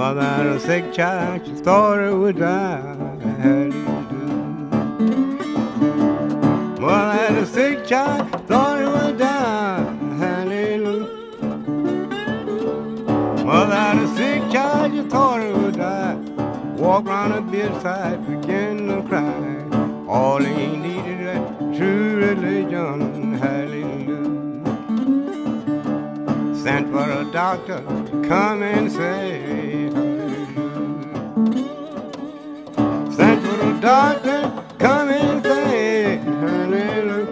Mother had a sick child, she thought it would die. Mother had a sick child, thought it would die. Hallelujah. Mother had a sick child, she thought it would die. Walk round her bedside, begin to cry. All he needed that true religion. Hallelujah. Sent for a doctor to come and say, hallelujah. Sent for a doctor to come and say, hallelujah.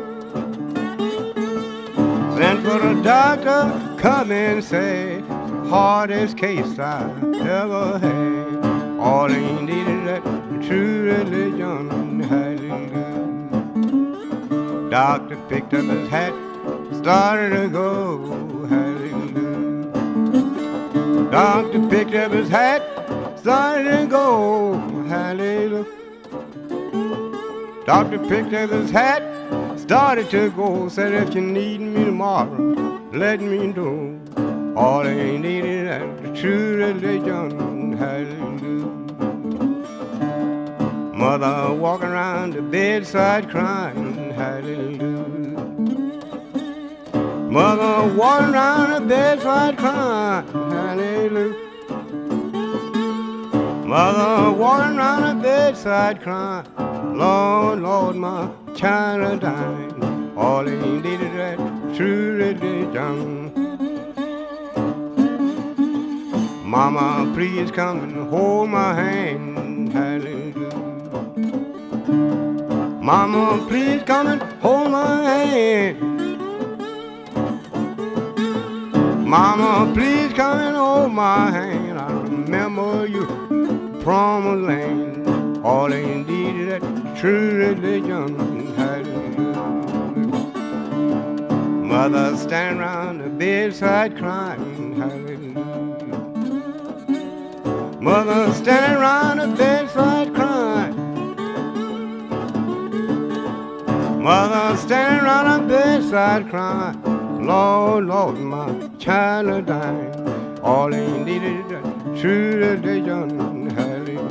Sent for a doctor to come and say, hardest case I ever had. All he needed that true religion. Hallelujah. Doctor picked up his hat, started to go. Hallelujah. Doctor picked up his hat, started to go. Hallelujah. Doctor picked up his hat, started to go. Said, if you need me tomorrow, let me know. All he needed that true religion. Hallelujah. Mother walking around the bedside crying. Hallelujah. Mother walking around the bedside crying. Hallelujah. Mother walking around the bedside crying. Lord, Lord, my child is dying. All he needed that true religion. Mama, please come and hold my hand. Hallelujah. Mama, please come and hold my hand. Mama, please come and hold my hand. I remember you promised land. All they needed that true religion. Hallelujah. Mother stand round the bedside crying. Hallelujah. Mother standing round the bedside crying. Mother standing round the bedside crying. Lord, Lord, my child is dying. All he needed is true religion. Hallelujah.